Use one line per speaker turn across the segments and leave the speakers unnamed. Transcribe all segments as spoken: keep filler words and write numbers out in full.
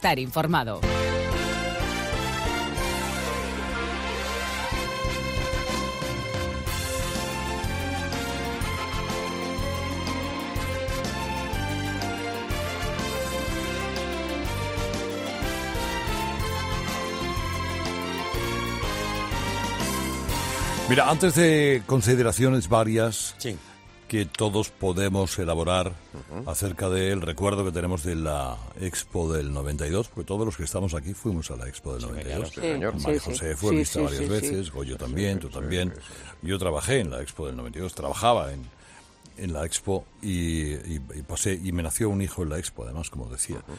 estar informado.
Mira, antes de consideraciones varias
sí.
que todos podemos elaborar uh-huh. acerca del recuerdo que tenemos de la Expo del noventa y dos, porque todos los que estamos aquí fuimos a la Expo del noventa y dos.
Sí, señor.
María
Sí,
José
sí.
fue
sí,
vista
sí,
varias
sí,
veces,
sí.
Goyo también, tú también. Yo trabajé en la Expo del noventa y dos, trabajaba en, en la Expo y, y, y pasé, y me nació un hijo en la Expo, además, como decía. Uh-huh.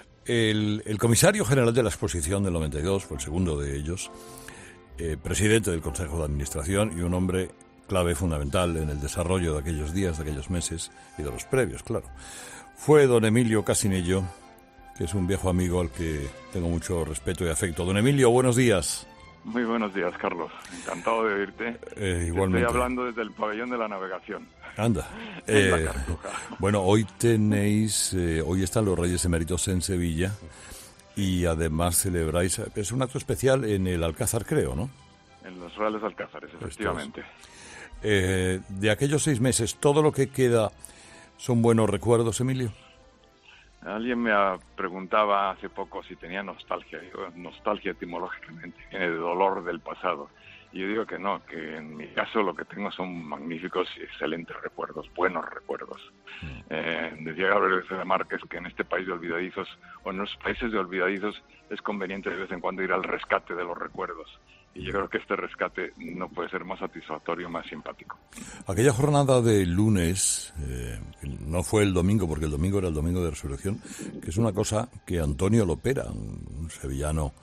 El, el comisario general de la exposición del noventa y dos fue el segundo de ellos, Eh, presidente del Consejo de Administración y un hombre clave fundamental en el desarrollo de aquellos días, de aquellos meses y de los previos, claro. Fue don Emilio Casinello, que es un viejo amigo al que tengo mucho respeto y afecto. Don Emilio, buenos días.
Muy buenos días, Carlos. Encantado de oírte.
Eh, igualmente.
Estoy hablando desde el pabellón de la navegación.
Anda.
En
Eh,
la Cartuja.
Bueno, hoy tenéis, eh, hoy están los Reyes Eméritos en Sevilla. Y además celebráis, es un acto especial en el Alcázar, creo, ¿no?
En los Reales Alcázares, efectivamente.
Eh, de aquellos seis meses, ¿todo lo que queda son buenos recuerdos, Emilio?
Alguien me preguntaba hace poco si tenía nostalgia. Digo, nostalgia etimológicamente viene de dolor del pasado. Y yo digo que no, que en mi caso lo que tengo son magníficos y excelentes recuerdos, buenos recuerdos. Mm. Eh, decía Gabriel García Márquez que en este país de olvidadizos, o en los países de olvidadizos, es conveniente de vez en cuando ir al rescate de los recuerdos. Y yo creo que este rescate no puede ser más satisfactorio, más simpático.
Aquella jornada de lunes, eh, no fue el domingo, porque el domingo era el domingo de Resurrección, que es una cosa que Antonio Lopera, un sevillano,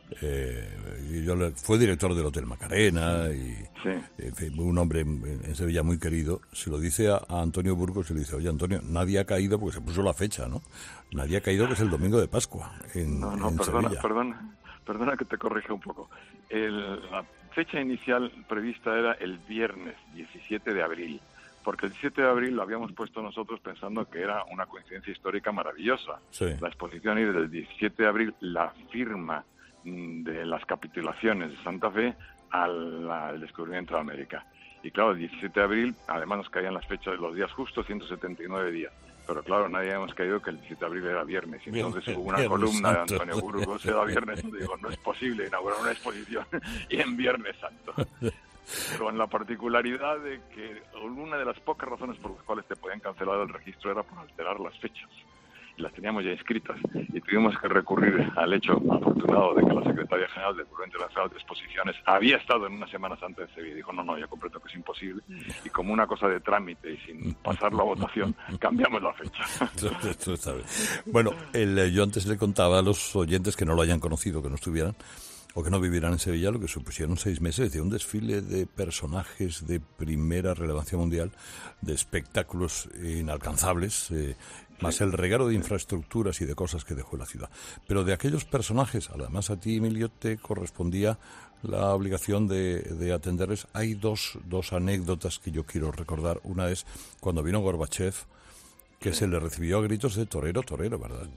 Eh, yo le, fue director del Hotel Macarena y
sí.
en fin, un hombre en, en Sevilla muy querido. Se lo dice a, a Antonio Burgos y le dice: oye, Antonio, nadie ha caído, porque se puso la fecha, ¿no? Nadie ha caído, que es el domingo de Pascua en,
no, no,
en
perdona,
Sevilla.
Perdona, perdona que te corrija un poco. El, la fecha inicial prevista era el viernes diecisiete de abril, porque el diecisiete de abril lo habíamos puesto nosotros pensando que era una coincidencia histórica maravillosa.
Sí.
La exposición iba del diecisiete de abril, la firma de las capitulaciones de Santa Fe al, al descubrimiento de América. Y claro, el diecisiete de abril, además nos caían las fechas de los días justos, ciento setenta y nueve días. Pero claro, nadie habíamos caído que el diecisiete de abril era viernes. Y entonces
Bien,
hubo una
viernes
columna
Santo.
de Antonio Burgos, era viernes. Y digo, no es posible inaugurar una exposición y en Viernes Santo. Con la particularidad de que una de las pocas razones por las cuales te podían cancelar el registro era por alterar las fechas. Y las teníamos ya inscritas y tuvimos que recurrir al hecho afortunado de que la secretaria general del Buró Internacional de Exposiciones había estado en unas semanas antes de Sevilla y dijo: no, no, yo comprendo que es imposible, y como una cosa de trámite y sin pasar la votación cambiamos la fecha.
Esto está bien. Bueno, el, yo antes le contaba a los oyentes que no lo hayan conocido, que no estuvieran o que no vivieran en Sevilla, lo que supusieron seis meses de un desfile de personajes de primera relevancia mundial, de espectáculos inalcanzables, eh, más el regalo de infraestructuras y de cosas que dejó la ciudad. Pero de aquellos personajes, además a ti, Emilio, te correspondía la obligación de, de atenderles. Hay dos, dos anécdotas que yo quiero recordar. Una es cuando vino Gorbachev, que se le recibió a gritos de torero, torero, ¿verdad?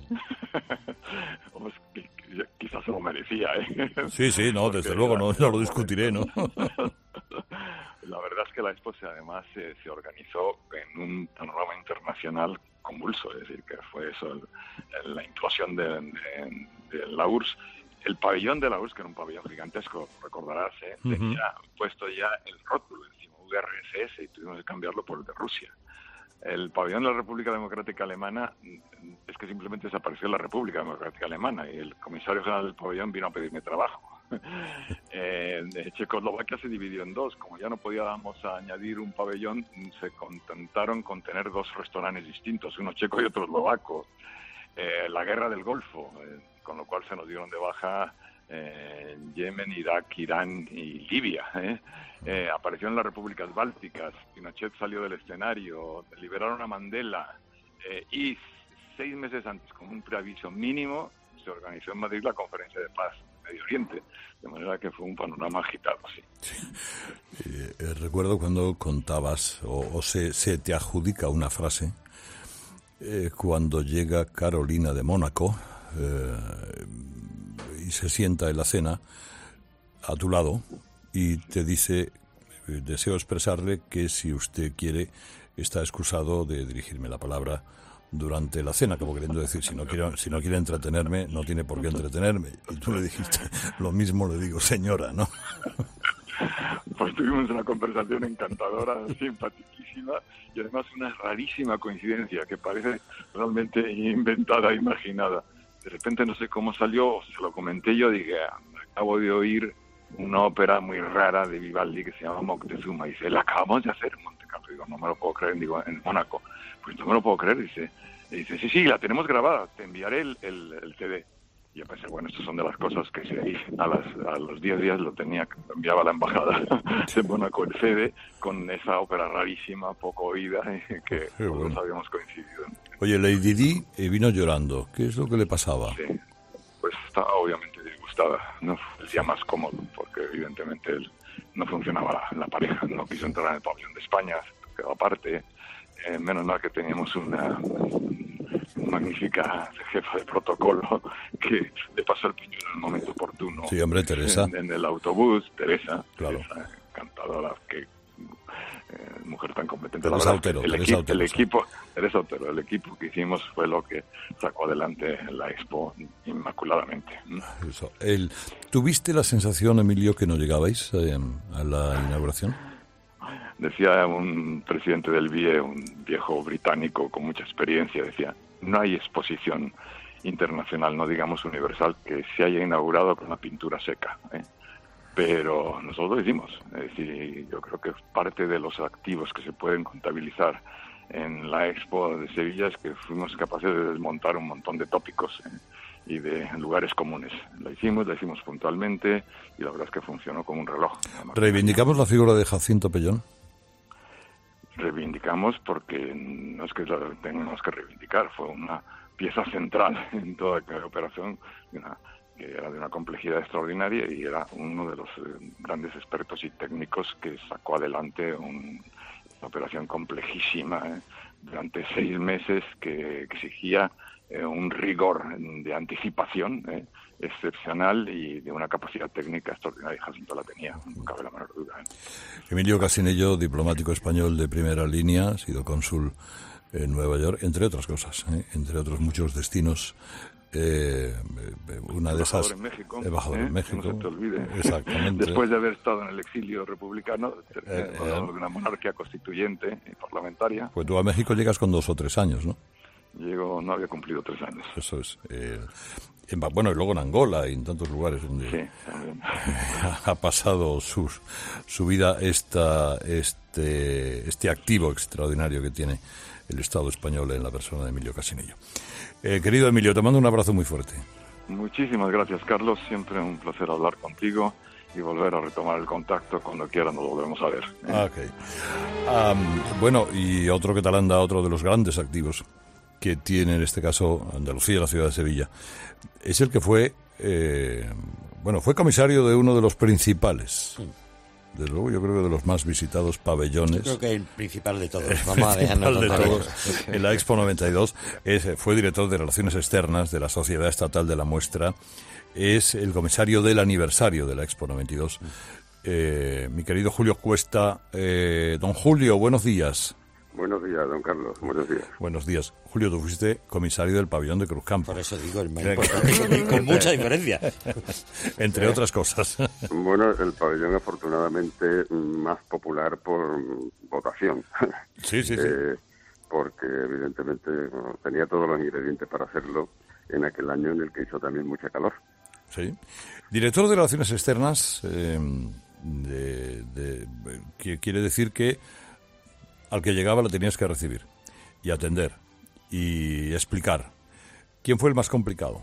Pues, quizás se lo merecía, ¿eh?
Sí, sí, no, desde luego, no, no lo discutiré, ¿no?
La verdad es que la expo además se, se organizó en un panorama internacional convulso, es decir, que fue eso, el, el, la implosión de, de, de la U R S S. El pabellón de la U R S S, que era un pabellón gigantesco, recordarás, ¿eh? Uh-huh. Tenía puesto ya el rótulo encima, U R S S, y tuvimos que cambiarlo por el de Rusia. El pabellón de la República Democrática Alemana, es que simplemente desapareció la República Democrática Alemana, y el comisario general del pabellón vino a pedirme trabajo. eh, Checoslovaquia se dividió en dos. Como ya no podíamos añadir un pabellón, se contentaron con tener dos restaurantes distintos, uno checo y otro eslovaco. Eh, la guerra del Golfo, eh, con lo cual se nos dieron de baja eh, Yemen, Irak, Irán y Libia. ¿eh? Eh, apareció en las repúblicas bálticas, Pinochet salió del escenario, liberaron a Mandela, eh, y seis meses antes, con un preaviso mínimo, se organizó en Madrid la Conferencia de Paz de Medio Oriente, de manera que fue un panorama agitado, sí.
sí. Eh, recuerdo cuando contabas, o, o se, se te adjudica una frase, eh, cuando llega Carolina de Mónaco, eh, y se sienta en la cena a tu lado y te dice, eh, deseo expresarle que si usted quiere está excusado de dirigirme la palabra durante la cena, como queriendo decir, si no quiere, si no quiere entretenerme, no tiene por qué entretenerme. Y tú le dijiste, lo mismo le digo, señora, ¿no?
Pues tuvimos una conversación encantadora, simpaticísima, y además una rarísima coincidencia que parece realmente inventada, imaginada. De repente no sé cómo salió, se lo comenté yo, dije, acabo de oír una ópera muy rara de Vivaldi que se llama Moctezuma, y dice, la acabamos de hacer en Monte Carlo. Digo, no me lo puedo creer, digo, en Mónaco. Pues no me lo puedo creer, dice, y dice, sí, sí, la tenemos grabada, te enviaré el, el, el C D. Y yo pensé, bueno, estas son de las cosas que se a, las, a los diez días lo tenía, lo enviaba a la embajada de Mónaco el C D con esa ópera rarísima, poco oída, que todos bueno. habíamos coincidido.
Oye, Lady Di eh, vino llorando, ¿qué es lo que le pasaba?
Sí, pues estaba obviamente disgustada, no fue el día más cómodo, porque evidentemente él, no funcionaba la, la pareja, no quiso entrar en el pabellón de España, quedó aparte. Eh, menos mal que teníamos una, una magnífica jefa de protocolo que le pasó el pañuelo en el momento oportuno.
Sí, hombre, Teresa.
En, en el autobús, Teresa,
claro.
Teresa encantadora, que eh, mujer tan competente.
Teresa Otero,
el,
Teresa
equi-
Otero,
el
sí.
equipo, Teresa Otero, el equipo que hicimos fue lo que sacó adelante la Expo inmaculadamente.
Eso. El, ¿Tuviste la sensación, Emilio, que no llegabais eh, a la inauguración?
Decía un presidente del B I E, un viejo británico con mucha experiencia, decía, no hay exposición internacional, no digamos universal, que se haya inaugurado con la pintura seca, ¿eh? Pero nosotros lo hicimos. Es decir, yo creo que parte de los activos que se pueden contabilizar en la Expo de Sevilla es que fuimos capaces de desmontar un montón de tópicos, ¿eh? Y de lugares comunes. La hicimos, la hicimos puntualmente y la verdad es que funcionó como un reloj.
¿Reivindicamos la figura de Jacinto Pellón?
Reivindicamos porque no es que la tengamos que reivindicar, fue una pieza central en toda la operación, una, que era de una complejidad extraordinaria y era uno de los eh, grandes expertos y técnicos que sacó adelante un, una operación complejísima, ¿eh? Durante seis meses que, que exigía eh, un rigor de anticipación eh, excepcional y de una capacidad técnica extraordinaria. Jacinto la tenía, no cabe la menor duda, ¿eh?
Emilio Casinello, diplomático español de primera línea, ha sido cónsul en Nueva York, entre otras cosas, ¿eh? Entre otros muchos destinos. Eh, una de esas,
en México,
embajador
¿eh?
en México,
no se te olvide.
Exactamente.
Después de haber estado en el exilio republicano, eh,
eh,
de una monarquía constituyente y parlamentaria.
Pues tú a México llegas con dos o tres años, ¿no?
Llego, no había cumplido tres años.
Eso es. Eh, en, bueno, y luego en Angola y en tantos lugares donde
sí, también.
ha pasado su, su vida esta, este, este activo extraordinario que tiene el Estado español en la persona de Emilio Casinello. Eh, querido Emilio, te mando un abrazo muy fuerte.
Muchísimas gracias, Carlos. Siempre un placer hablar contigo y volver a retomar el contacto cuando quieran, nos volvemos a ver.
Ah, okay. Um, bueno, y otro que tal anda, otro de los grandes activos que tiene en este caso Andalucía, la ciudad de Sevilla, es el que fue, eh, bueno, fue comisario de uno de los principales. Sí. Desde luego, yo creo que de los más visitados pabellones.
Yo creo que el principal de todos. Vamos a dejarnos
de todos. En la Expo noventa y dos es, fue director de Relaciones Externas de la Sociedad Estatal de la Muestra. Es el comisario del aniversario de la Expo noventa y dos. Eh, mi querido Julio Cuesta. Eh, don Julio, buenos días.
Buenos días, don Carlos. Buenos días.
Buenos días. Julio, tú fuiste comisario del pabellón de Cruzcampo.
Por eso digo, el más importante, con mucha diferencia.
Entre otras cosas.
Bueno, el pabellón afortunadamente más popular por votación.
Sí, sí, sí.
Eh, porque evidentemente bueno, tenía todos los ingredientes para hacerlo en aquel año en el que hizo también mucha calor.
Sí. Director de Relaciones Externas, eh, de, de, que quiere decir que al que llegaba lo tenías que recibir y atender y explicar. ¿Quién fue el más complicado?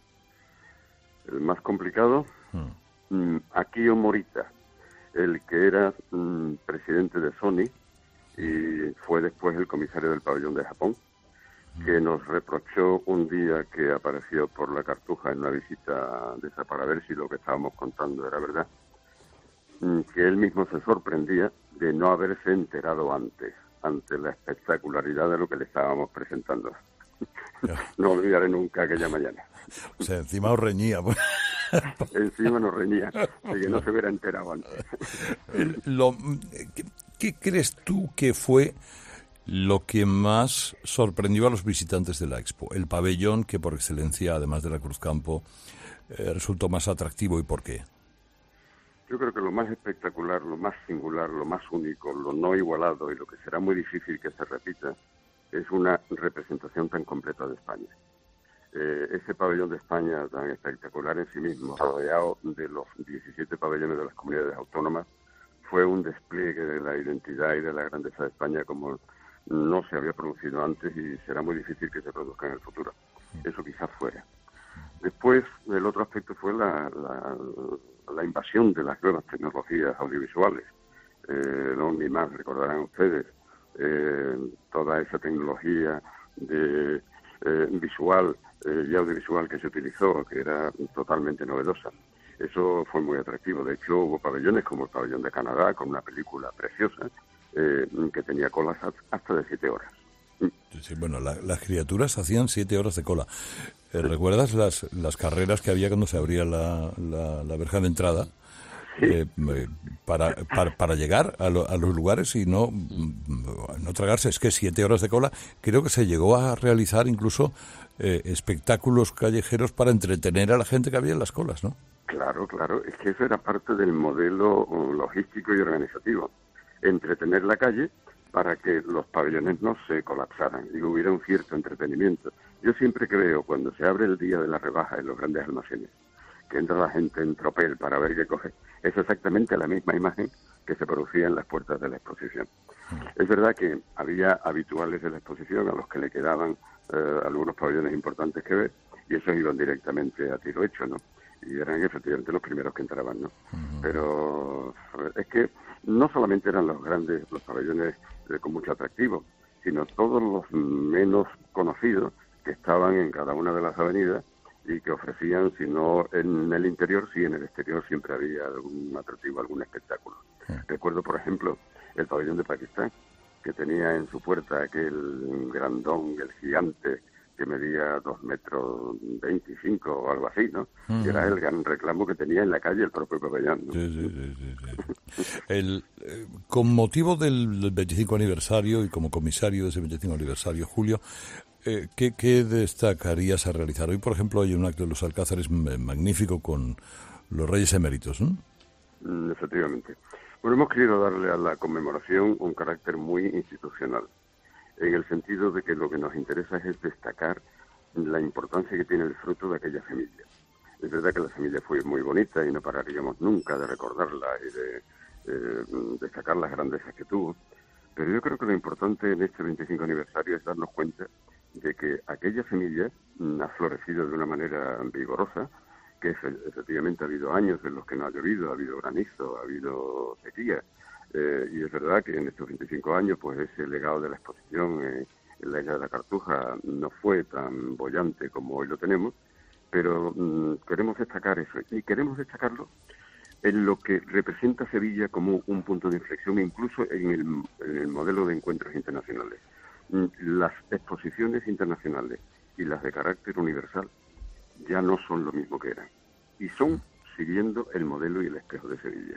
El más complicado, hmm. Akio Morita, el que era mm, presidente de Sony y fue después el comisario del pabellón de Japón, hmm. que nos reprochó un día que apareció por la Cartuja en una visita de esa para ver si lo que estábamos contando era verdad, que él mismo se sorprendía de no haberse enterado antes, ante la espectacularidad de lo que le estábamos presentando. No olvidaré nunca aquella mañana.
O sea, encima os reñía. Pues.
Encima nos reñía, de que no se hubiera enterado antes.
El, lo, ¿qué, ¿Qué crees tú que fue lo que más sorprendió a los visitantes de la Expo? El pabellón que por excelencia, además de la Cruzcampo, eh, resultó más atractivo, ¿y por qué?
Yo creo que lo más espectacular, lo más singular, lo más único, lo no igualado y lo que será muy difícil que se repita es una representación tan completa de España. Eh, ese pabellón de España tan espectacular en sí mismo, rodeado de los diecisiete pabellones de las comunidades autónomas, fue un despliegue de la identidad y de la grandeza de España como no se había producido antes y será muy difícil que se produzca en el futuro. Eso quizás fuera. Después, el otro aspecto fue la, la, la invasión de las nuevas tecnologías audiovisuales. Eh, no, ni más recordarán ustedes eh, toda esa tecnología de eh, visual eh, y audiovisual que se utilizó, que era totalmente novedosa. Eso fue muy atractivo. De hecho, hubo pabellones como el pabellón de Canadá, con una película preciosa, eh, que tenía colas hasta de siete horas.
Sí, bueno, la, las criaturas hacían siete horas de cola. Eh, ¿Recuerdas las, las carreras que había cuando se abría la, la, la verja de entrada?
Sí.
Eh, para, para, para llegar a, lo, a los lugares y no, no tragarse. Es que siete horas de cola. Creo que se llegó a realizar incluso eh, espectáculos callejeros para entretener a la gente que había en las colas, ¿no?
Claro, claro. Es que eso era parte del modelo logístico y organizativo. Entretener la calle para que los pabellones no se colapsaran y hubiera un cierto entretenimiento. Yo siempre creo, cuando se abre el día de la rebaja en los grandes almacenes, que entra la gente en tropel para ver qué coge, es exactamente la misma imagen que se producía en las puertas de la exposición. Es verdad que había habituales de la exposición a los que le quedaban eh, algunos pabellones importantes que ver, y esos iban directamente a tiro hecho, ¿no? Y eran efectivamente los primeros que entraban, ¿no? Uh-huh. Pero es que no solamente eran los grandes, los pabellones eh, con mucho atractivo, sino todos los menos conocidos que estaban en cada una de las avenidas y que ofrecían, si no en el interior, sí en el exterior siempre había algún atractivo, algún espectáculo. Uh-huh. Recuerdo, por ejemplo, el pabellón de Pakistán, que tenía en su puerta aquel grandón, el gigante, que medía dos metros veinticinco o algo así, ¿no? Uh-huh. Que era el gran reclamo que tenía en la calle el propio pabellón, ¿no?
Sí, sí, sí, sí, sí. el, eh, con motivo del veinticinco aniversario y como comisario de ese veinticinco aniversario, Julio, eh, ¿qué, ¿qué destacarías a realizar? Hoy, por ejemplo, hay un acto de los Alcázares magnífico con los Reyes Eméritos, ¿no?
Mm, efectivamente. Bueno, hemos querido darle a la conmemoración un carácter muy institucional, en el sentido de que lo que nos interesa es destacar la importancia que tiene el fruto de aquella semilla. Es verdad que la semilla fue muy bonita y no pararíamos nunca de recordarla y de eh, destacar las grandezas que tuvo, pero yo creo que lo importante en este veinticinco aniversario es darnos cuenta de que aquella semilla ha florecido de una manera vigorosa, que efectivamente ha habido años en los que no ha llovido, ha habido granizo, ha habido sequía, Eh, y es verdad que en estos veinticinco años, pues ese legado de la exposición eh, en la isla de la Cartuja no fue tan boyante como hoy lo tenemos, pero mm, queremos destacar eso, y queremos destacarlo en lo que representa Sevilla como un punto de inflexión, incluso en el, en el modelo de encuentros internacionales. Mm, las exposiciones internacionales y las de carácter universal ya no son lo mismo que eran, y son siguiendo el modelo y el espejo de Sevilla.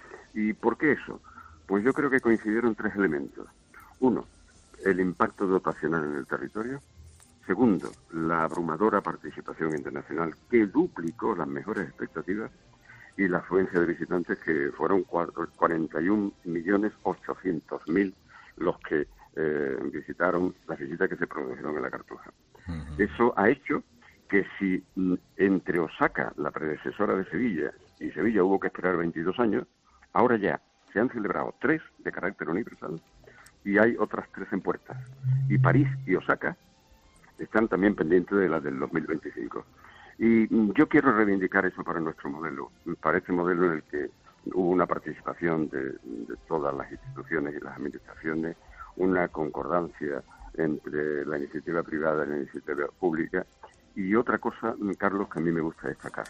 ¿Y por qué eso? Pues yo creo que coincidieron tres elementos. Uno, el impacto dotacional en el territorio. Segundo, la abrumadora participación internacional que duplicó las mejores expectativas y la afluencia de visitantes que fueron cuarenta y un millones ochocientos mil los que eh, visitaron, las visitas que se produjeron en la Cartuja. Uh-huh. Eso ha hecho que si entre Osaka, la predecesora de Sevilla, y Sevilla hubo que esperar veintidós años, ahora ya se han celebrado tres de carácter universal y hay otras tres en puertas. Y París y Osaka están también pendientes de las del dos mil veinticinco. Y yo quiero reivindicar eso para nuestro modelo, para este modelo en el que hubo una participación de, de todas las instituciones y las administraciones, una concordancia entre la iniciativa privada y la iniciativa pública. Y otra cosa, Carlos, que a mí me gusta destacar.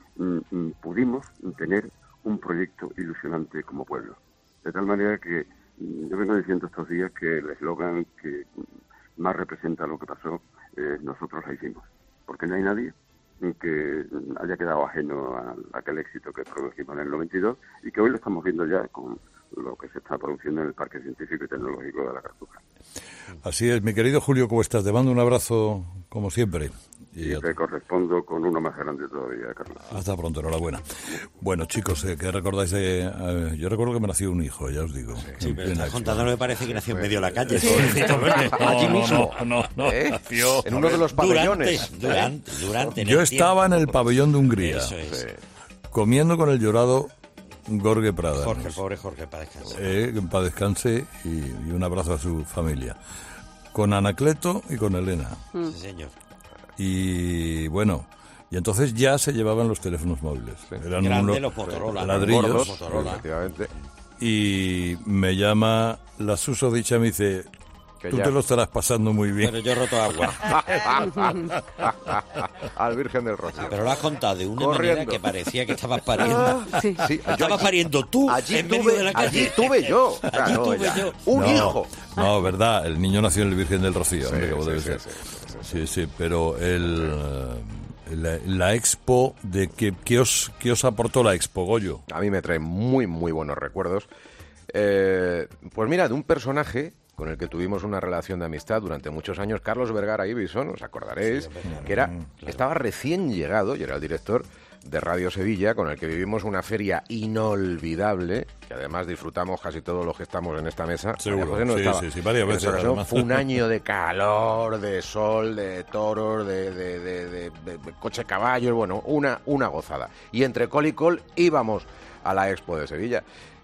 Pudimos tener un proyecto ilusionante como pueblo. De tal manera que yo vengo diciendo estos días que el eslogan que más representa lo que pasó eh, nosotros la hicimos, porque no hay nadie que haya quedado ajeno a, a aquel éxito que produjimos en el noventa y dos y que hoy lo estamos viendo ya con lo que se está produciendo en el Parque Científico y Tecnológico de la Cartuja.
Así es, mi querido Julio Cuestas, te mando un abrazo como siempre.
Y, y te correspondo con uno más grande todavía, Carlos.
Hasta pronto, enhorabuena. Bueno, chicos, eh, ¿qué recordáis de...? Eh, yo recuerdo que me nació un hijo, ya os digo.
Sí, sí pero estás contando, no me parece que nació en medio de la calle.
Sí.
No,
Allí mismo.
No, no, no,
¿Eh?
nació...
En uno de los pabellones.
Durante, durante, durante
Yo estaba en el pabellón de Hungría,
Eso es.
Sí.
comiendo con el llorado Jorge Prada.
Jorge, el pobre Jorge, para descansar.
Eh, que en paz descanse y, y un abrazo a su familia. Con Anacleto y con Elena.
Sí, señor.
Y bueno, y entonces ya se llevaban los teléfonos móviles. Eran
Grande
unos
los Motorola.
ladrillos.
Gordos,
Motorola.
efectivamente.
Y me llama la susodicha y me dice,
Que
tú
ya.
te lo estarás pasando muy bien.
Pero yo he roto agua.
Al Virgen del Rocío.
Pero lo has contado de una
Corriendo.
manera que parecía que estabas pariendo.
Sí.
Sí, yo
Estabas
allí-
pariendo tú
Allí
en medio
tuve,
de la calle.
allí tuve yo.
Allí
Claro,
tuve
ya.
yo.
Un
no,
hijo.
No, verdad, el niño nació en el Virgen del Rocío, hombre, como
sí,
debe
sí,
ser.
sí, sí,
Sí, sí, pero el, eh, la, la expo, de que, ¿qué, os, ¿qué os aportó la expo, Goyo?
A mí me trae muy, muy buenos recuerdos. Eh, pues mira, de un personaje con el que tuvimos una relación de amistad durante muchos años, Carlos Vergara Ibison, os acordaréis, que era estaba recién llegado y era el director de Radio Sevilla, con el que vivimos una feria inolvidable, que además disfrutamos casi todos los que estamos en esta mesa.
Seguro,
María José no
sí,
estaba.
sí, sí, varias
En esa
veces,
ocasión
además.
fue un año de calor, de sol, de toros, de, de, de, de- de- de coche caballos, bueno, una, una gozada. Y entre col y col íbamos a la Expo de Sevilla.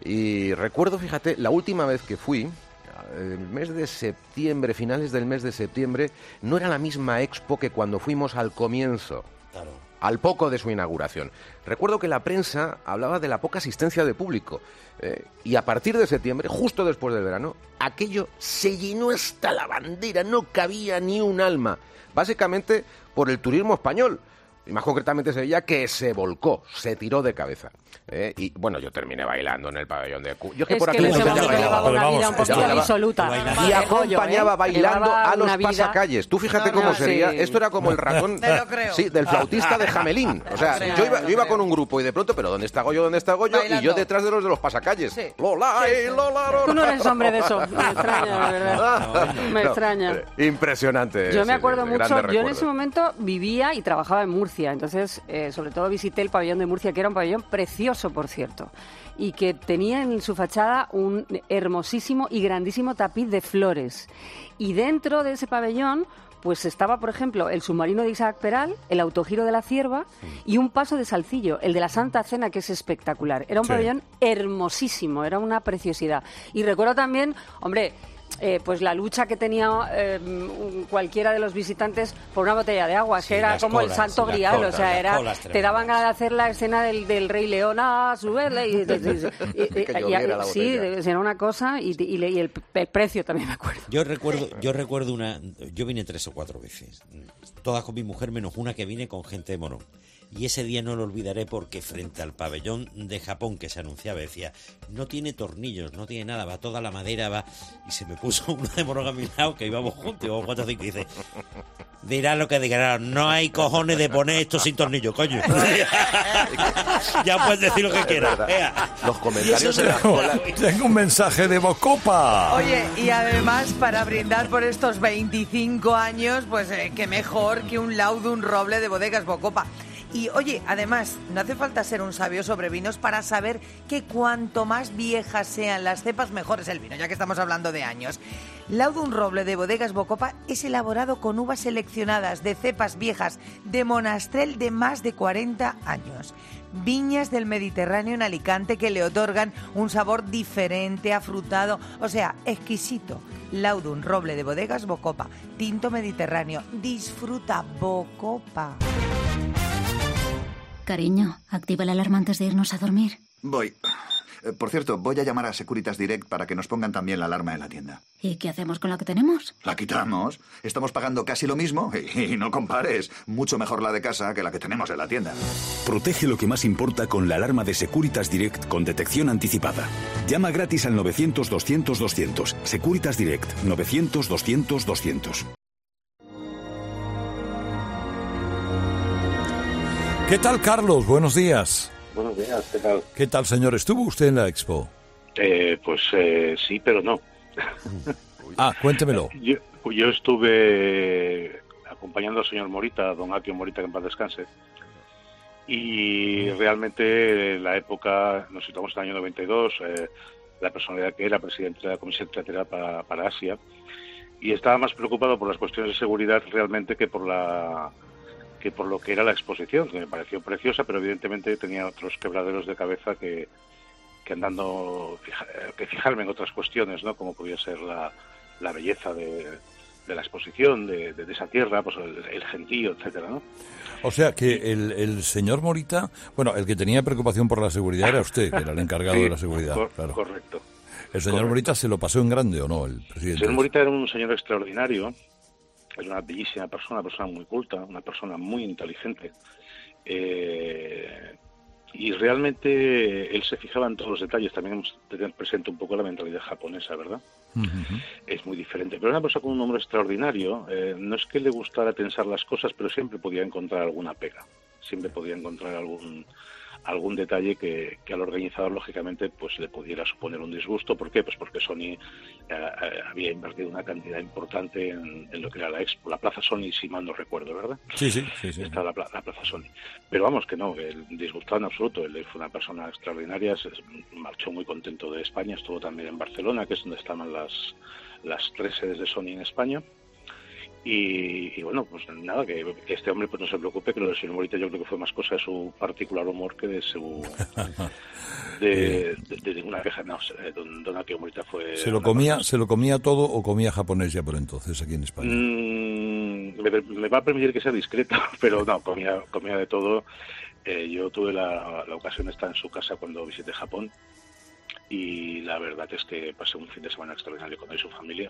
Y recuerdo, fíjate, la última vez que fui, el mes de septiembre, finales del mes de septiembre, no era la misma Expo que cuando fuimos al comienzo.
Claro.
Al poco de su inauguración. Recuerdo que la prensa hablaba de la poca asistencia de público. eh, y a partir de septiembre, justo después del verano, aquello se llenó hasta la bandera, no cabía ni un alma. Básicamente por el turismo español. Y más concretamente Sevilla, que se volcó, se tiró de cabeza. Eh, y bueno, yo terminé bailando en el pabellón de Cu. Yo es que
Es
por
que
aquel
en ese
entonces ya
momento
bailaba.
llevaba una
Pero
vida
vamos,
un poquito
ya-
disoluta.
bailaba.
Y
El rollo,
acompañaba
¿eh?
bailando
Llevaba
a los
una vida-
pasacalles. Tú fíjate
No,
cómo
no,
sería.
sí.
Esto era como el ratón.
Te lo creo.
Sí, del flautista de Jamelín. O sea,
Te lo
yo iba,
creo,
yo iba
te
con
lo
un grupo y de pronto, pero ¿dónde está Goyo? ¿Dónde está Goyo? Y
Bailando.
yo detrás de los de los pasacalles.
Sí.
Lola, eh, Lola, Lola.
Tú no eres hombre de eso. Me extraña, la verdad. Me
No,
extraña.
eh, Impresionante.
Yo
sí,
me acuerdo
sí,
mucho,
grandes
yo en
recuerdos.
ese momento vivía y trabajaba en Murcia, entonces eh, sobre todo visité el pabellón de Murcia, que era un pabellón precioso, por cierto, y que tenía en su fachada un hermosísimo y grandísimo tapiz de flores. Y dentro de ese pabellón pues estaba, por ejemplo, el submarino de Isaac Peral, el autogiro de la Cierva y un paso de Salcillo, el de la Santa Cena, que es espectacular. Era un
Sí.
pabellón hermosísimo, era una preciosidad. Y recuerdo también, hombre, eh, pues la lucha que tenía eh, un- cualquiera de los visitantes por una botella de agua,
Sí,
que era
las
como el
colas,
santo
las
grial,
colas,
o sea,
las
era
colas
te
tremendas.
daban ganas de hacer la escena del, del Rey León a su vez, y, y- y- y-
Que lloviera la
sí,
botella.
era una cosa, y, y le- y el, el precio también me acuerdo.
Yo recuerdo, yo recuerdo una, yo vine tres o cuatro veces, todas con mi mujer menos una que vine con gente de Morón. Y ese día no lo olvidaré porque frente al pabellón de Japón que se anunciaba decía, no tiene tornillos, no tiene nada, va toda la madera, va... Y se me puso uno de Morón a mi lado, que íbamos juntos, íbamos cuatro o cinco, y dice, dirá lo que diga, no hay cojones de poner esto sin tornillos, coño. Ya puedes decir lo que quieras.
verdad.
Ea.
Los comentarios
Y eso
en la
se-
cola.
Tengo un mensaje de Bocopa.
Oye, y además para brindar por estos veinticinco años, pues eh, qué mejor que un laudo, un roble de bodegas Bocopa. Y oye, además, no hace falta ser un sabio sobre vinos para saber que cuanto más viejas sean las cepas, mejor es el vino, ya que estamos hablando de años. Laudun Roble de Bodegas Bocopa es elaborado con uvas seleccionadas de cepas viejas de monastrel de más de cuarenta años. Viñas del Mediterráneo en Alicante que le otorgan un sabor diferente, afrutado, o sea, exquisito. Laudun Roble de Bodegas Bocopa, tinto mediterráneo. Disfruta Bocopa.
Cariño, activa la alarma antes de irnos a dormir.
Voy. Eh, Por cierto, voy a llamar a Securitas Direct para que nos pongan también la alarma en la tienda.
¿Y qué hacemos con la que tenemos?
La quitamos. Estamos pagando casi lo mismo y, y no compares. Mucho mejor la de casa que la que tenemos en la tienda.
Protege lo que más importa con la alarma de Securitas Direct con detección anticipada. Llama gratis al novecientos doscientos doscientos. Securitas Direct, novecientos doscientos doscientos.
¿Qué tal, Carlos? Buenos días.
Buenos días, ¿qué tal?
¿Qué tal, señor? ¿Estuvo usted en la Expo?
Eh, pues eh, sí, pero no.
Ah, cuéntemelo.
Yo, yo estuve acompañando al señor Morita, don Akio Morita, que en paz descanse, y realmente la época, nos situamos en el año noventa y dos, eh, la personalidad que era presidente de la Comisión Trilateral para, para Asia, y estaba más preocupado por las cuestiones de seguridad realmente que por la que por lo que era la exposición, que me pareció preciosa, pero evidentemente tenía otros quebraderos de cabeza que, que andando, que fijarme en otras cuestiones, ¿no? Como podía ser la, la belleza de, de la exposición, de, de, de esa tierra, pues el, el gentío, etcétera, ¿no?
O sea que el, el señor Morita, bueno, el que tenía preocupación por la seguridad era usted, que era el encargado
sí,
de la seguridad,
cor-
claro.
Correcto.
¿El señor
correcto.
Morita se lo pasó en grande o no, el presidente?
El señor Morita era un señor extraordinario, es una bellísima persona, una persona muy culta, una persona muy inteligente. Eh, y realmente él se fijaba en todos los detalles. También hemos de tener presente un poco la mentalidad japonesa, ¿verdad?
Uh-huh.
Es muy diferente. Pero era una persona con un nombre extraordinario. Eh, no es que le gustara pensar las cosas, pero siempre podía encontrar alguna pega. Siempre podía encontrar algún algún detalle que, que al organizador, lógicamente, pues le pudiera suponer un disgusto. ¿Por qué? Pues porque Sony eh, eh, había invertido una cantidad importante en, en lo que era la Expo, la Plaza Sony, si mal no recuerdo, ¿verdad?
Sí, sí, sí. sí.
Está la, pla- la Plaza Sony. Pero vamos, que no, el disgustado en absoluto. Él fue una persona extraordinaria, se marchó muy contento de España, estuvo también en Barcelona, que es donde estaban las, las tres sedes de Sony en España. Y, y bueno, pues nada, que, que este hombre pues no se preocupe, que lo del señor Morita yo creo que fue más cosa de su particular humor que de su de, de, de una queja. No, don, don Akio Morita fue...
¿Se lo comía se lo comía todo o comía japonés ya por entonces aquí en España?
Mm, me, me va a permitir que sea discreto, pero no, comía, comía de todo. Eh, yo tuve la, la ocasión de estar en su casa cuando visité Japón y la verdad es que pasé un fin de semana extraordinario con él y su familia.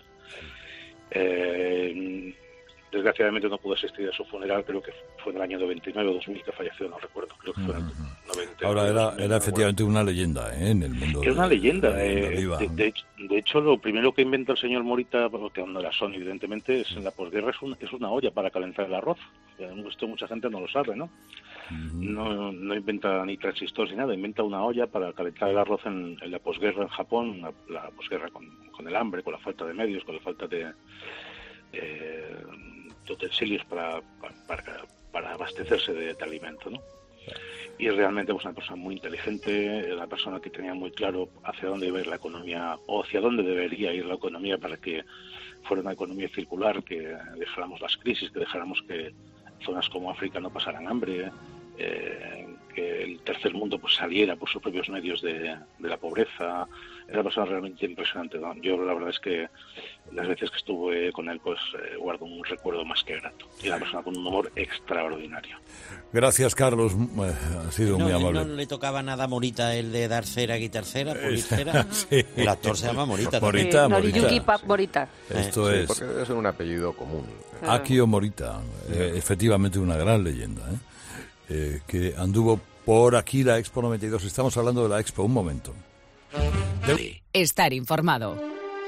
Eh, desgraciadamente no pude asistir a su funeral, creo que fue en el año noventa y nueve o dos mil que falleció, no recuerdo, creo que fue en el noventa y nueve.
Ahora era, era efectivamente una leyenda, ¿eh? En el mundo.
Era una
de,
leyenda.
de,
eh,
de,
de, de, hecho, de hecho, lo primero que inventa el señor Morita, porque no era Sony, evidentemente, es en la posguerra es, un, es una olla para calentar el arroz. Esto mucha gente no lo sabe, ¿no? Uh-huh. No, no inventa ni transistores ni nada, inventa una olla para calentar el arroz en, en la posguerra en Japón, la, la posguerra con, con el hambre, con la falta de medios, con la falta de, eh, de utensilios para, para, para abastecerse de, de alimento, ¿no? Y realmente pues, una persona muy inteligente, una persona que tenía muy claro hacia dónde iba a ir la economía o hacia dónde debería ir la economía para que fuera una economía circular, que dejáramos las crisis, que dejáramos que zonas como África no pasaran hambre, eh, que el tercer mundo pues saliera por sus propios medios de, de la pobreza. Era una persona realmente impresionante, ¿no? Yo la verdad es que las veces que estuve con él pues eh, guardo un recuerdo más que grato. Y una persona con un humor extraordinario.
Gracias, Carlos, ha sido
no,
muy amable.
No le tocaba nada a Morita el de dar cera, quitar cera, pulir cera.
Sí.
El actor se llama Morita.
Morita,
eh,
Morita.
Noriyuki Pap Morita.
Esto
sí,
es...
porque debe ser un apellido común.
Akio Morita, eh, efectivamente una gran leyenda, ¿eh? Eh, que anduvo por aquí la Expo noventa y dos. Estamos hablando de la Expo, un momento.
De... Estar informado.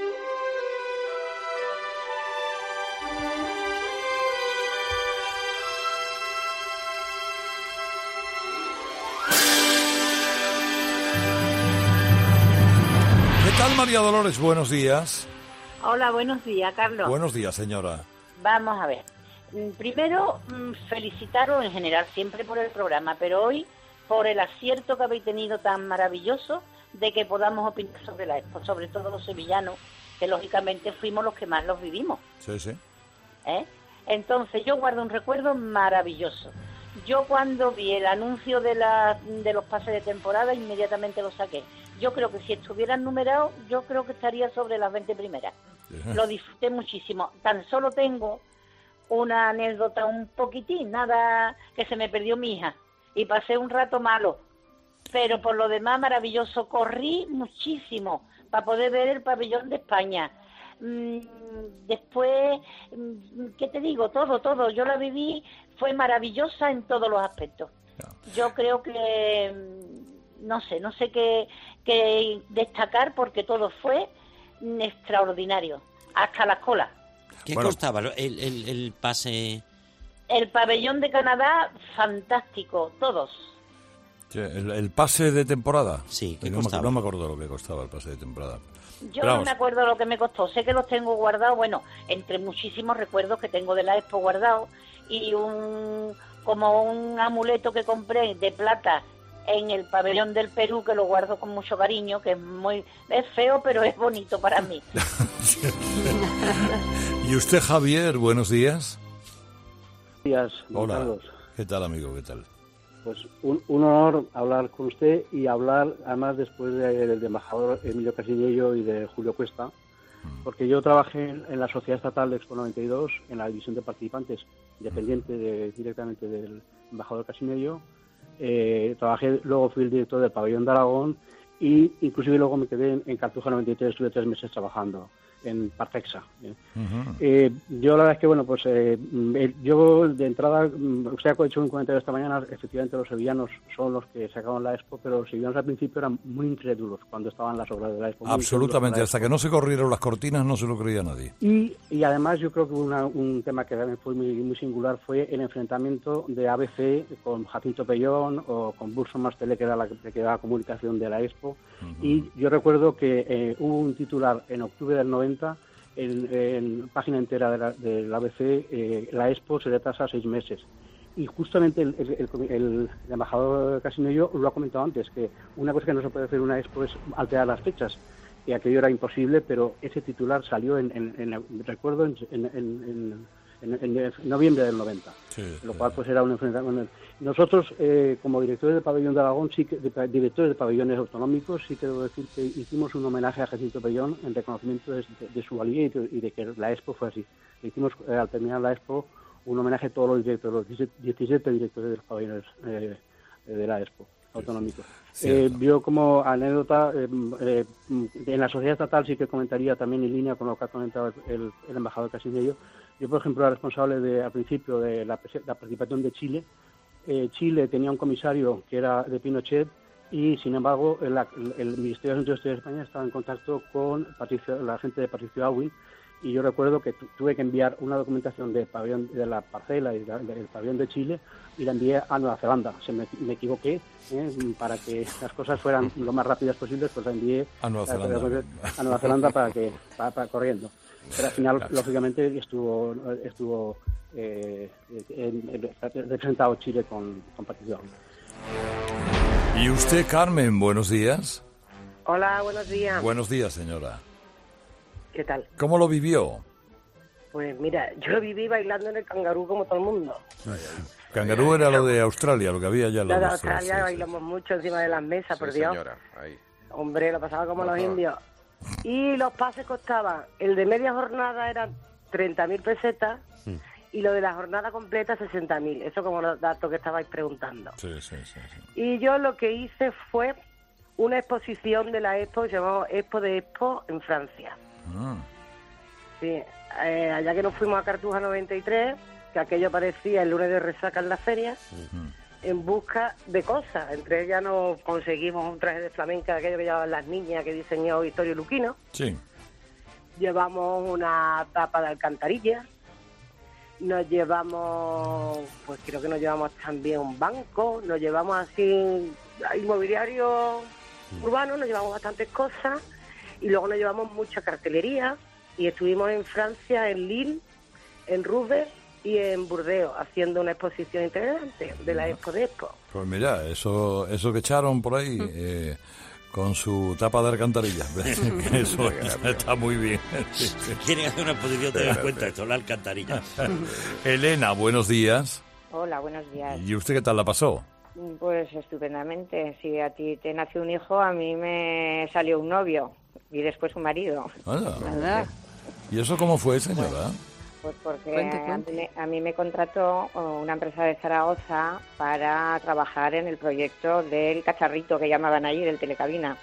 ¿Qué tal, María Dolores? Buenos días.
Hola, buenos días, Carlos.
Buenos días, señora.
Vamos a ver. Primero, felicitaros en general siempre por el programa, pero hoy por el acierto que habéis tenido tan maravilloso de que podamos opinar sobre la Expo, sobre todo los sevillanos, que lógicamente fuimos los que más los vivimos.
Sí, sí.
¿Eh? Entonces, yo guardo un recuerdo maravilloso. Yo cuando vi el anuncio de, la, de los pases de temporada, inmediatamente lo saqué. Yo creo que si estuvieran numerados, yo creo que estaría sobre las veinte primeras. Yeah. Lo disfruté muchísimo. Tan solo tengo una anécdota un poquitín, nada, que se me perdió mi hija y pasé un rato malo, pero por lo demás maravilloso. Corrí muchísimo para poder ver el pabellón de España. Después, ¿qué te digo? Todo, todo. Yo la viví, fue maravillosa en todos los aspectos. Yo creo que, no sé, no sé qué, qué destacar porque todo fue extraordinario, hasta la cola.
¿Qué
bueno,
costaba el, el, el pase
El pabellón de Canadá, fantástico, todos.
¿El, el pase de temporada?
Sí, ¿qué
no,
costaba?
Me, no me acuerdo lo que costaba el pase de temporada.
Yo no me acuerdo lo que me costó, sé que los tengo guardados, bueno, entre muchísimos recuerdos que tengo de la Expo guardados, y un como un amuleto que compré de plata en el pabellón del Perú, que lo guardo con mucho cariño, que es muy es feo, pero es bonito para mí.
¿Y usted, Javier, buenos días?
Buenos días,
hola.
Carlos.
¿Qué tal, amigo? ¿Qué tal?
Pues un, un honor hablar con usted y hablar, además, después de- del embajador Emilio Casinello y de Julio Cuesta, porque yo trabajé en, en la Sociedad Estatal de Expo noventa y dos, en la división de participantes, independiente de, directamente del embajador Casinello. Eh, trabajé, luego fui el director del pabellón de Aragón y inclusive luego me quedé en, en Cartuja noventa y tres, estuve tres meses trabajando en Partexa. ¿eh?
Uh-huh.
Eh, yo la verdad es que, bueno, pues eh, eh, yo de entrada, mm, usted ha hecho un comentario esta mañana, efectivamente los sevillanos son los que sacaron la Expo, pero los sevillanos al principio eran muy incrédulos cuando estaban las obras de la Expo. muy
Absolutamente,
incrédulos
hasta
con la
que no se corrieron las cortinas no se lo creía nadie.
Expo. Y, y además yo creo que una- un tema que también fue muy, muy singular fue el enfrentamiento de A B C con Jacinto Pellón o con Burson Martele, que era la que que daba comunicación de la Expo. Y yo recuerdo que eh, hubo un titular en octubre del noventa, en, en página entera de la, de la A B C, eh, la Expo se retrasa seis meses. Y justamente el, el, el- el embajador Casinello lo ha comentado antes, que una cosa que no se puede hacer en una Expo es alterar las fechas. Y aquello era imposible, pero ese titular salió, en, en- en- recuerdo, en, en- en- en- en noviembre del noventa. Lo cual pues era un enfrentamiento. Nosotros, eh, como directores del pabellón de Aragón, sí que, de- directores de pabellones autonómicos, sí que debo decir que hicimos un homenaje a Jacinto Pellón en reconocimiento de, de- de su valía y de, y de que la Expo fue así. Le hicimos, eh, al terminar la Expo, un homenaje a todos los directores, los diecisiete, diecisiete directores de los pabellones eh, de la Expo autonómicos. Eh, yo como anécdota, eh, eh, en la sociedad estatal sí que comentaría también en línea con lo que ha comentado el, el embajador Casinello. Yo, por ejemplo, era responsable de, al principio de la, prese- la participación de Chile. Eh, Chile tenía un comisario que era de Pinochet y, sin embargo, el, el Ministerio de Asuntos Exteriores de España estaba en contacto con Patricio- la gente de Patricio Aylwin, y yo recuerdo que tu- tuve que enviar una documentación del pabellón, de la parcela y la- del pabellón de Chile, y la envié a Nueva Zelanda. Se me, me equivoqué, ¿eh? Para que las cosas fueran lo más rápidas posibles, pues la envié
A Nueva
a-
Zelanda.
a Nueva Zelanda para que para, para corriendo. Pero al final, lógicamente, estuvo estuvo eh, en- en- representado Chile con, con Patricio Aylwin.
¿Y usted, Carmen, buenos días?
Hola, buenos días.
Buenos días, señora.
¿Qué tal?
¿Cómo lo vivió?
Pues mira, yo viví bailando en el cangarú como todo el mundo.
Cangarú era lo de Australia, lo que había ya en
Ya
la
de Australia bailamos mucho encima de las mesas, por
Sí,
Dios.
señora, ahí.
Hombre, lo pasaba como los
Ajá.
indios. Y los pases costaban, el de media jornada eran treinta mil pesetas y lo de la jornada completa sesenta mil. Eso como los datos que estabais preguntando.
Sí, sí, sí. sí.
Y yo lo que hice fue una exposición de la Expo, que se llamaba Expo de Expo en Francia.
Ah.
Sí, eh, allá que nos fuimos a Cartuja noventa y tres, que aquello parecía el lunes de resaca en la feria, en busca de cosas. Entre ellas nos conseguimos un traje de flamenca, aquello que llevaban las niñas que diseñó Vittorio Luquino.
Sí.
Llevamos una tapa de alcantarilla. Nos llevamos, pues creo que nos llevamos también un banco. Nos llevamos así, inmobiliario urbano, nos llevamos bastantes cosas. Y luego nos llevamos mucha cartelería. Y estuvimos en Francia, en Lille, en Roubaix y en Burdeos, haciendo una exposición integrante de la Expo de Expo.
Pues mira, eso eso que echaron por ahí, eh, con su tapa de alcantarilla, eso está muy bien. Sí, sí.
Quieren hacer una exposición, te das cuenta, esto, la alcantarilla.
Elena, buenos días.
Hola, buenos días.
¿Y usted qué tal la pasó?
Pues estupendamente. Si a ti te nació un hijo, a mí me salió un novio y después un marido.
Ah, ¿y eso cómo fue, señora?
Pues porque
Cuente,
a
cuente.
mí, me- a mí me contrató oh, una empresa de Zaragoza para trabajar en el proyecto del cacharrito que llamaban allí, del telecabina.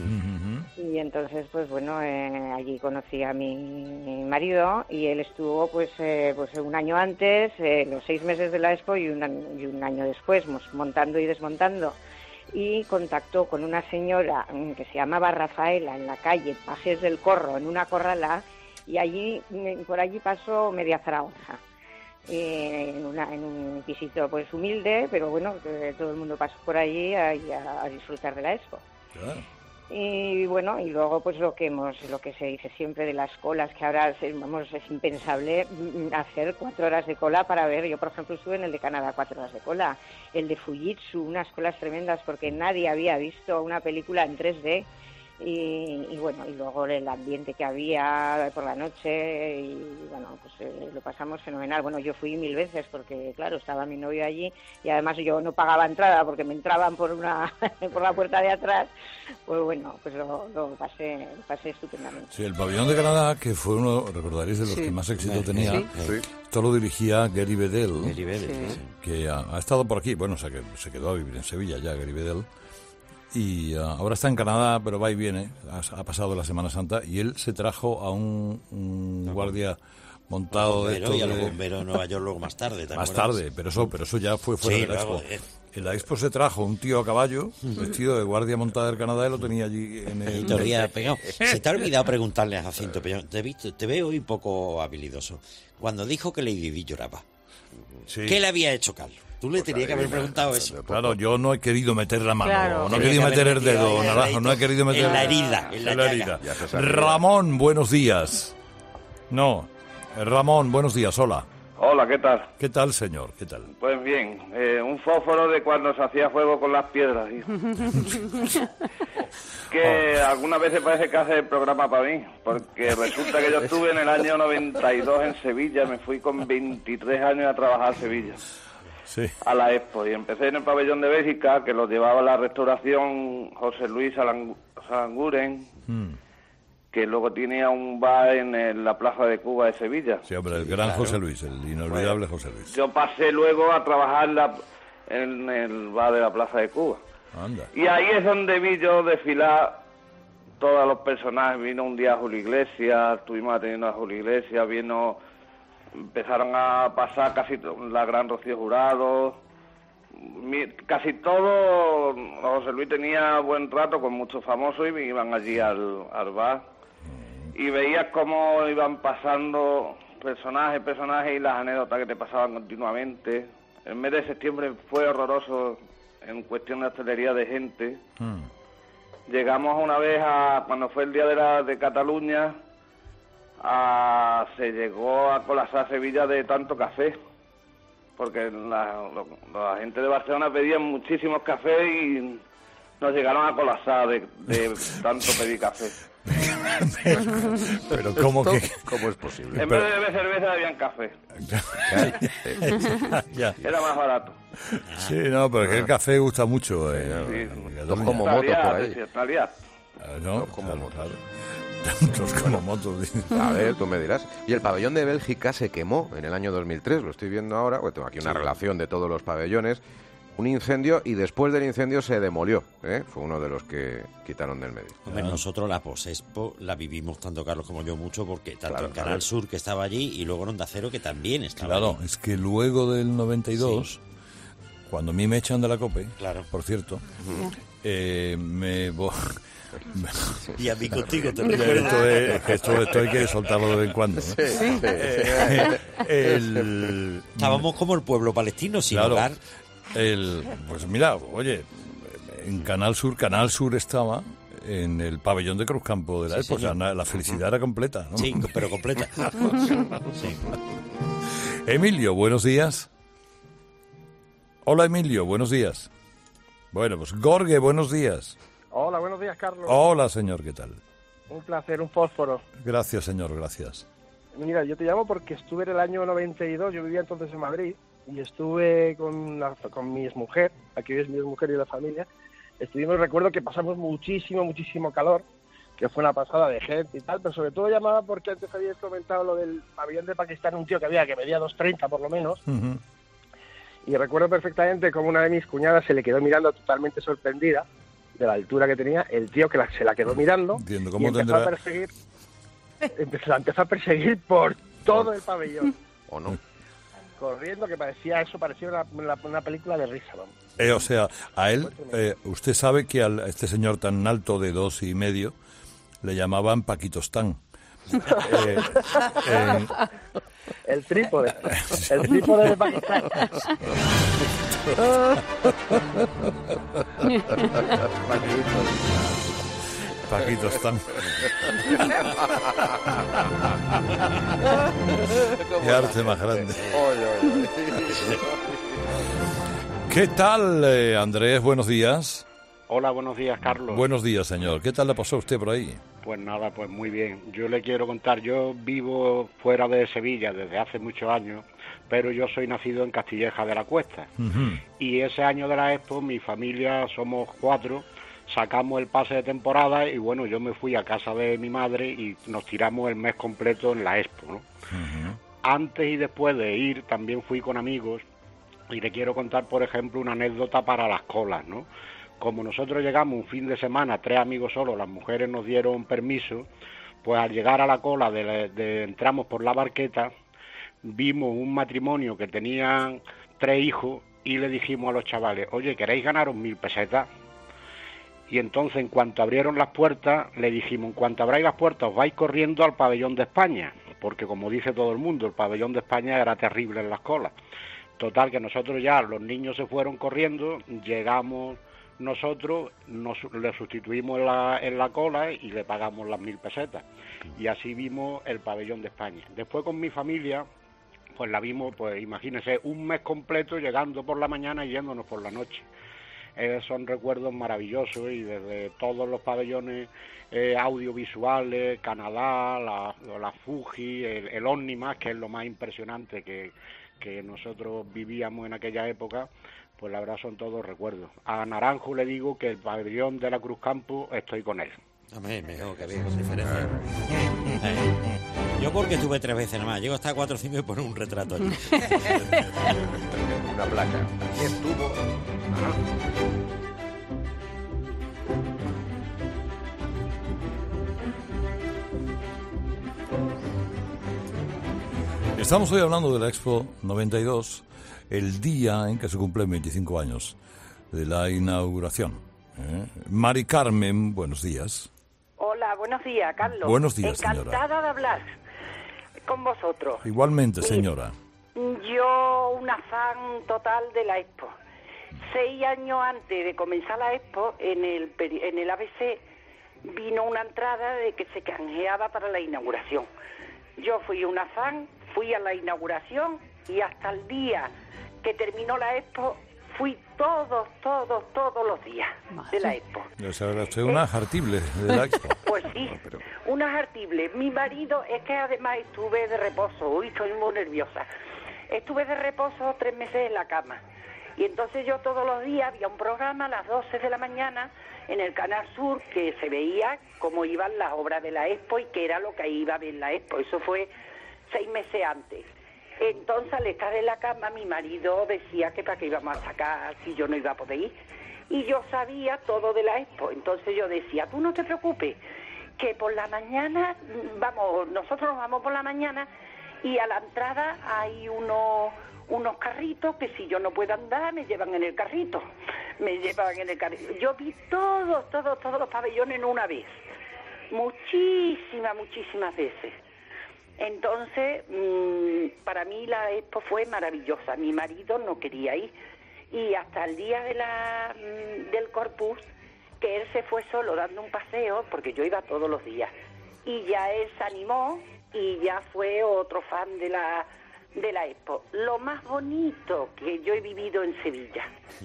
Y entonces, pues bueno, eh, allí conocí a mi marido y él estuvo pues eh, pues un año antes, eh, los seis meses de la Expo y un, an- y un año después, mos- montando y desmontando. Y contactó con una señora mm, que se llamaba Rafaela en la calle Pajes del Corro, en una corrala, y allí mm, por allí pasó media Zaragoza. eh, en, una, en un pisito pues humilde, pero bueno, que todo el mundo pasó por allí a, a, a disfrutar de la expo.
Claro.
Y bueno, y luego pues lo que hemos, lo que se dice siempre de las colas, que ahora vamos, es impensable hacer cuatro horas de cola para ver. Yo, por ejemplo, estuve en el de Canadá, cuatro horas de cola. El de Fujitsu, unas colas tremendas porque nadie había visto una película en tres D. Y, y bueno, y luego el ambiente que había por la noche y bueno, pues eh, lo pasamos fenomenal. Bueno, yo fui mil veces porque claro, estaba mi novio allí y además yo no pagaba entrada porque me entraban por una por la puerta de atrás. Pues bueno, pues lo, lo pasé lo pasé estupendamente.
Sí, el pabellón de Canadá, que fue uno, recordaréis, de los sí. que más éxito sí. tenía, sí. Sí. Esto lo dirigía Gary Bedell,
Gary Bedell sí.
que ha, ha estado por aquí, bueno, o sea que se quedó a vivir en Sevilla ya, Gary Bedell. Y uh, ahora está en Canadá, pero va y viene, ha, ha pasado la Semana Santa, y él se trajo a un, un no, guardia montado
bombero,
de...
Y a los
de...
bomberos de Nueva York luego más tarde.
Más acuerdas? tarde, pero eso, pero eso ya fue fuera sí, de la Expo. Eh. En la Expo se trajo un tío a caballo, vestido de guardia montada del Canadá, y lo tenía allí en el...
Te había pegado. Se te ha olvidado preguntarle a Jacinto Pellón, te, visto, te veo hoy poco habilidoso. Cuando dijo que Lady Di lloraba, sí. ¿qué le había hecho Carlos? Tú le pues tenías que haber preguntado eso.
Claro, yo no he querido meter la mano,
claro.
no he querido meter el dedo, Naranjo, no he querido meter...
En la herida, en la,
en la herida. Ramón, buenos días. No, Ramón, buenos días, hola.
Hola, ¿qué tal?
¿Qué tal, señor? ¿Qué tal?
Pues bien, eh, un fósforo de cuando se hacía fuego con las piedras. que oh. algunas veces parece que hace el programa para mí, porque resulta que yo estuve en el año noventa y dos en Sevilla, me fui con veintitrés años a trabajar a Sevilla.
Sí.
A la Expo, y empecé en el pabellón de Bélgica, que lo llevaba la restauración José Luis Aranguren, mm. que luego tenía un bar en el, la Plaza de Cuba de Sevilla.
Sí, hombre, el gran claro. José Luis, el inolvidable bueno, José Luis.
Yo pasé luego a trabajar en, la, en el bar de la Plaza de Cuba.
Anda.
Y ahí es donde vi yo desfilar todos los personajes. Vino un día Julio Iglesias, estuvimos atendiendo a Julio Iglesias, vino... Empezaron a pasar casi la gran Rocío Jurado, mi, casi todo. José Luis tenía buen trato con muchos famosos y iban allí al, al bar. Y veías cómo iban pasando personajes, personajes y las anécdotas que te pasaban continuamente. El mes de septiembre fue horroroso en cuestión de hostelería de gente. Mm. Llegamos una vez a, cuando fue el día de, la, de Cataluña, a, se llegó a colapsar Sevilla de tanto café, porque la, lo, la gente de Barcelona pedía muchísimos cafés y nos llegaron a colapsar de, de tanto pedir café.
Pero ¿cómo, que,
¿cómo es posible? En vez de beber cerveza habían café.
ya.
Era más barato.
Sí, no, pero es que el café gusta mucho. Eh,
sí. Dos como motos por ahí.
Ah, no,
Dos como
claro,
motos.
Claro. Dos como motos.
A ver, tú me dirás. Y el pabellón de Bélgica se quemó en el año dos mil tres, lo estoy viendo ahora. Bueno, tengo aquí una sí. relación de todos los pabellones. Un incendio y después del incendio se demolió, ¿eh? Fue uno de los que quitaron del medio.
Hombre, nosotros la Posexpo la vivimos tanto Carlos como yo mucho, porque tanto
Claro,
en Canal
claro.
Sur, que estaba allí, y luego en Onda Cero, que también estaba
Claro,
allí.
es que luego del noventa y dos, sí. cuando a mí me echan de la COPE,
Claro.
por cierto, uh-huh. eh, me voy...
Y a mí contigo te
recuerdo. Esto, es, esto, esto hay que soltarlo de vez en cuando, ¿no?
Sí, sí.
Eh, el...
Estábamos como el pueblo palestino, sin
claro,
hogar.
El, pues mira, oye, en Canal Sur, Canal Sur estaba en el pabellón de Cruzcampo de la
Sí,
época.
señor.
La felicidad era completa, ¿no?
Sí, pero completa. Sí.
Emilio, buenos días. Hola, Emilio, buenos días. Bueno, pues Gorge, buenos días.
Hola, buenos días, Carlos.
Hola, señor, ¿qué tal?
Un placer, un fósforo.
Gracias, señor, gracias.
Mira, yo te llamo porque estuve en el año noventa y dos, yo vivía entonces en Madrid, y estuve con, la, con mi exmujer, aquí es mi exmujer y la familia. Estuvimos, recuerdo que pasamos muchísimo, muchísimo calor, que fue una pasada de gente y tal, pero sobre todo llamaba porque antes habías comentado lo del pabellón de Pakistán, un tío que había, que medía dos treinta por lo menos, uh-huh. y recuerdo perfectamente cómo una de mis cuñadas se le quedó mirando totalmente sorprendida de la altura que tenía, el tío que la, se la quedó mirando.
Entiendo, ¿cómo
y empezó
tendrá...
a perseguir, empezó, la empezó a perseguir por todo el pabellón.
¿O no?
Corriendo, que parecía eso, parecía una, una, una película de risa, vamos.
Eh, o sea, a él, eh, usted sabe que a este señor tan alto de dos y medio le llamaban Paquitostán, Eh, eh,
El trípode. El trípode de Pakistán.
Paquito, están. Qué arte más grande. ¿Qué tal, eh, Andrés? Buenos días.
Hola, buenos días, Carlos.
Buenos días, señor. ¿Qué tal le pasó a usted por ahí?
Pues nada, pues muy bien. Yo le quiero contar, yo vivo fuera de Sevilla desde hace muchos años, pero yo soy nacido en Castilleja de la Cuesta. Uh-huh. Y ese año de la Expo, mi familia, somos cuatro, sacamos el pase de temporada y bueno, yo me fui a casa de mi madre y nos tiramos el mes completo en la Expo, ¿no? Uh-huh. Antes y después de ir también fui con amigos y le quiero contar, por ejemplo, una anécdota para las colas, ¿no? Como nosotros llegamos un fin de semana, tres amigos solos, las mujeres nos dieron permiso, pues al llegar a la cola, de, de entramos por la Barqueta, vimos un matrimonio que tenían tres hijos y le dijimos a los chavales, oye, ¿queréis ganaros mil pesetas? Y entonces, en cuanto abrieron las puertas, le dijimos, en cuanto abráis las puertas, os vais corriendo al pabellón de España, porque como dice todo el mundo, el pabellón de España era terrible en las colas. Total, que nosotros ya, los niños se fueron corriendo, llegamos nosotros, nos, le sustituimos en la, en la cola y le pagamos las mil pesetas. Y así vimos el pabellón de España. Después con mi familia, pues la vimos, pues imagínense, un mes completo llegando por la mañana y yéndonos por la noche. Eh, son recuerdos maravillosos y desde todos los pabellones eh, audiovisuales, Canadá, la, la Fuji, el, el Omnimax, que es lo más impresionante que, que nosotros vivíamos en aquella época, pues la verdad son todos recuerdos. A Naranjo le digo que el pabellón de la Cruz Campo estoy con él.
Amén, mejor que bien, diferencia. Yo porque estuve tres veces nada más, llego hasta cuatro o cinco y pongo un retrato allí.
Una placa. Aquí estuvo.
Estamos hoy hablando de la Expo noventa y dos, el día en que se cumplen veinticinco años de la inauguración. ¿Eh? Mari Carmen, buenos días.
Hola, buenos días, Carlos.
Buenos días,
Encantada
señora.
Encantada de hablar con vosotros.
Igualmente, señora.
Yo, una fan total de la Expo. Seis años antes de comenzar la Expo, en el, en el A B C, vino una entrada de que se canjeaba para la inauguración. Yo fui una fan, fui a la inauguración y hasta el día que terminó la Expo, fui todos, todos, todos los días de la Expo.
O sea, usted una jartible de la Expo.
Pues sí, una jartible. Mi marido, es que además estuve de reposo, hoy estoy muy nerviosa. Estuve de reposo tres meses en la cama. Y entonces yo todos los días había un programa a las doce de la mañana en el Canal Sur que se veía cómo iban las obras de la Expo y qué era lo que iba a ver la Expo. Eso fue seis meses antes. Entonces, al estar en la cama, mi marido decía que para qué íbamos a sacar si yo no iba a poder ir. Y yo sabía todo de la Expo. Entonces yo decía, tú no te preocupes, que por la mañana, vamos, nosotros nos vamos por la mañana y a la entrada hay unos, unos carritos que si yo no puedo andar, me llevan en el carrito. Me llevan en el carrito. Yo vi todos, todos, todos los pabellones en una vez. Muchísimas, muchísimas veces. Entonces, mmm, para mí la Expo fue maravillosa. Mi marido no quería ir. Y hasta el día de la, mmm, del Corpus, que él se fue solo dando un paseo, porque yo iba todos los días. Y ya él se animó y ya fue otro fan de la, de la Expo. Lo más bonito que yo he vivido en Sevilla.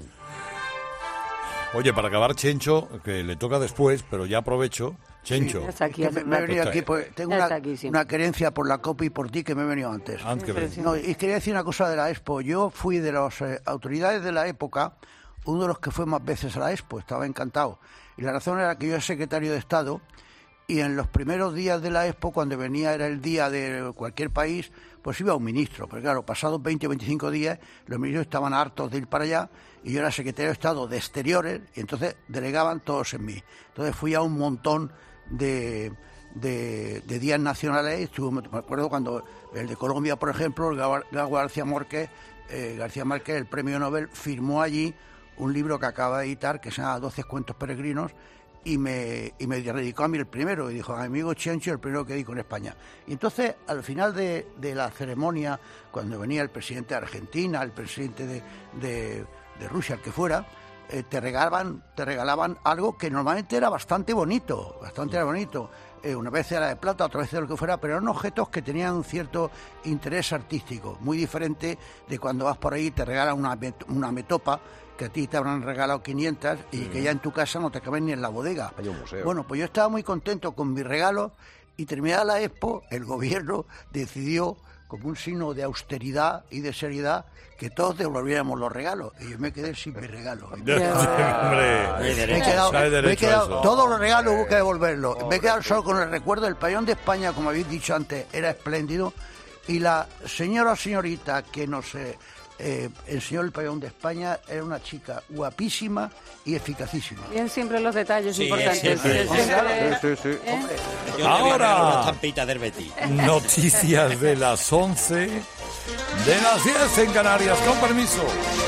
Oye, para acabar, Chencho, que le toca después, pero ya aprovecho. Chencho.
Sí, aquí, me, me he venido aquí, pues, tengo una, aquí, sí. una querencia por la Copa y por ti que me he venido antes.
antes
no, y quería decir una cosa de la Expo. Yo fui de las eh, autoridades de la época, uno de los que fue más veces a la Expo, estaba encantado. Y la razón era que yo era secretario de Estado y en los primeros días de la Expo, cuando venía era el día de cualquier país, pues iba un ministro. Pero claro, pasados veinte o veinticinco días, los ministros estaban hartos de ir para allá y yo era secretario de Estado de Exteriores y entonces delegaban todos en mí. Entonces fui a un montón de, de, de días nacionales. Estuve, me acuerdo cuando el de Colombia, por ejemplo, el Gago García Márquez, eh, García Márquez, el premio Nobel, firmó allí un libro que acaba de editar que se llama doce cuentos peregrinos, y me, y me dedicó a mí el primero, y dijo, amigo Chencho, el primero que dedico en España. Y entonces, al final de, de la ceremonia, cuando venía el presidente de Argentina, el presidente de, de, de Rusia, el que fuera, eh, te regalaban te regalaban algo que normalmente era bastante bonito, bastante era bonito. Eh, una vez era de plata, otra vez de lo que fuera, pero eran objetos que tenían un cierto interés artístico, muy diferente de cuando vas por ahí y te regalan una, una metopa, que a ti te habrán regalado quinientas y mm. que ya en tu casa no te caben ni en la bodega.
Hay un museo.
Bueno, pues yo estaba muy contento con mi regalo y terminada la Expo, el gobierno decidió, como un signo de austeridad y de seriedad, que todos devolviéramos los regalos. Y yo me quedé sin mi regalo. Me he quedado, me he quedado todos los regalos hubo que devolverlos. Me he quedado solo con el recuerdo del pabellón de España, como habéis dicho antes, era espléndido. Y la señora o señorita que nos... Eh, Eh, enseñó el pabellón de España, era una chica guapísima y eficacísima.
Bien, siempre los detalles sí, importantes.
Sí, sí,
sí, sí, sí.
¿Eh?
Ahora,
del Betis.
Noticias de las once, de las diez en Canarias, con permiso.